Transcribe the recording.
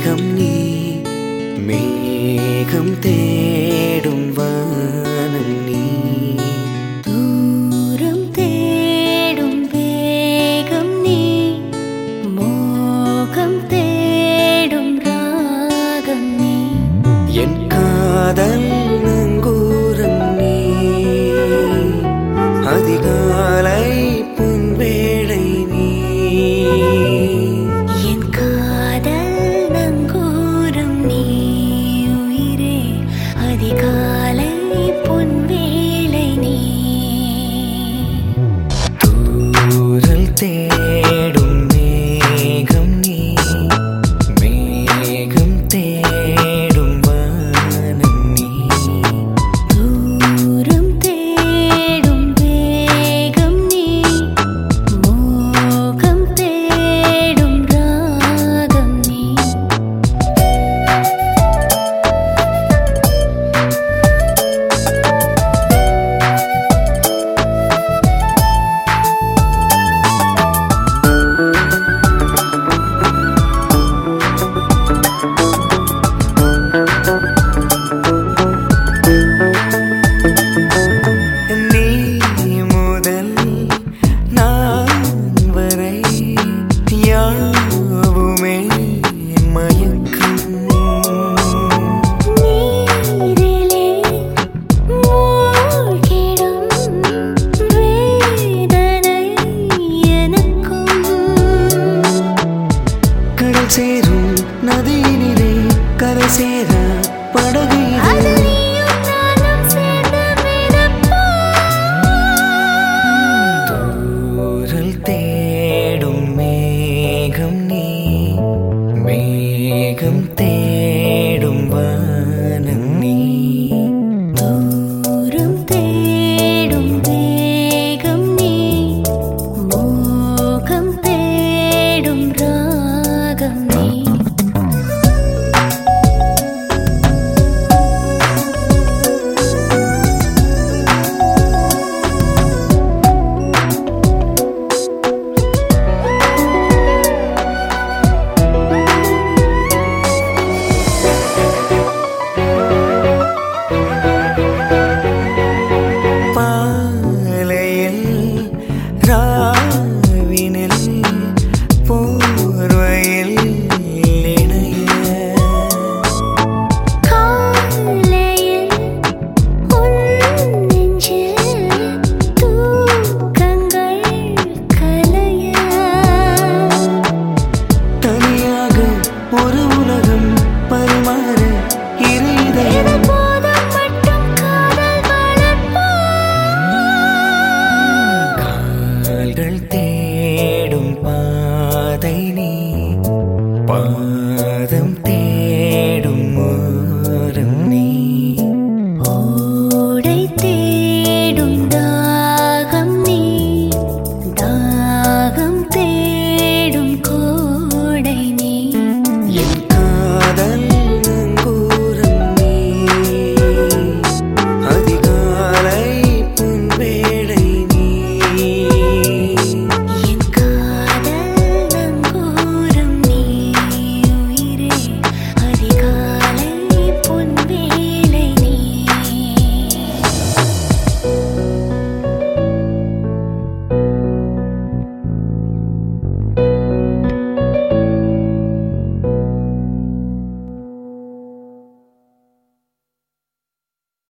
மேகம் நீ மேகம் தேடும் வானம் நீ தூரம் தேடும் வேகம் நீ மோகம் தேடும் ராகம் நீ என் காதல் நங்கூரம் நீ அதிகாலை பொன்வேளை நீ என் காதல் நங்கூரம் நீ உயிரே அதிகாலை பொன்வேளை நீ தூரல் தேடும் மேகம் நீ மேகம் தேடும் வானம் நீ தூரம் தேடும் வேகம் நீ மோகம் தேடும் ராகம் நீ நீ முதல் நான் வரை யாவுமே மயக்கம் நீரிலே மூழ்கிடும் வேதனை எனக்கும் கடல் சேரும் நதியினிலே கரை சேர படகு அது நீயும் நானும் சேர்ந்து மிதப்போம் தூரல் தேடும் மேகம் நீ மேகம் தேடும் வானம் நீ தூரம் தேடும் வேகம் நீ மோகம் தேடும் ராகம் நீ பாலையில் ராவினில் போர்வையில் இணைய காலையில் உன் நெஞ்சில் தூக்கங்கள் கலைய தனியாக ஒரு உலகம் பரிமாற இரு இதயம் போதும் மட்டும் காதல் வளர்ப்போம் கால்கள் தேடும் பாதை நீ பாதம்